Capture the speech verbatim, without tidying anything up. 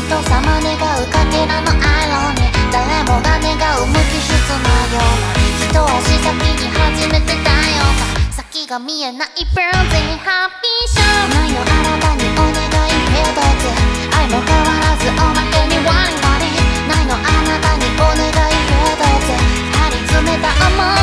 人様願うかけらのアイロンに誰もが願う無機質なような一足先に始めてたような先が見えない Burning Happy Show ないのあなたにお願い一つ愛も変わらずおまけにワリワリないのあなたにお願い一つ張り詰めた想い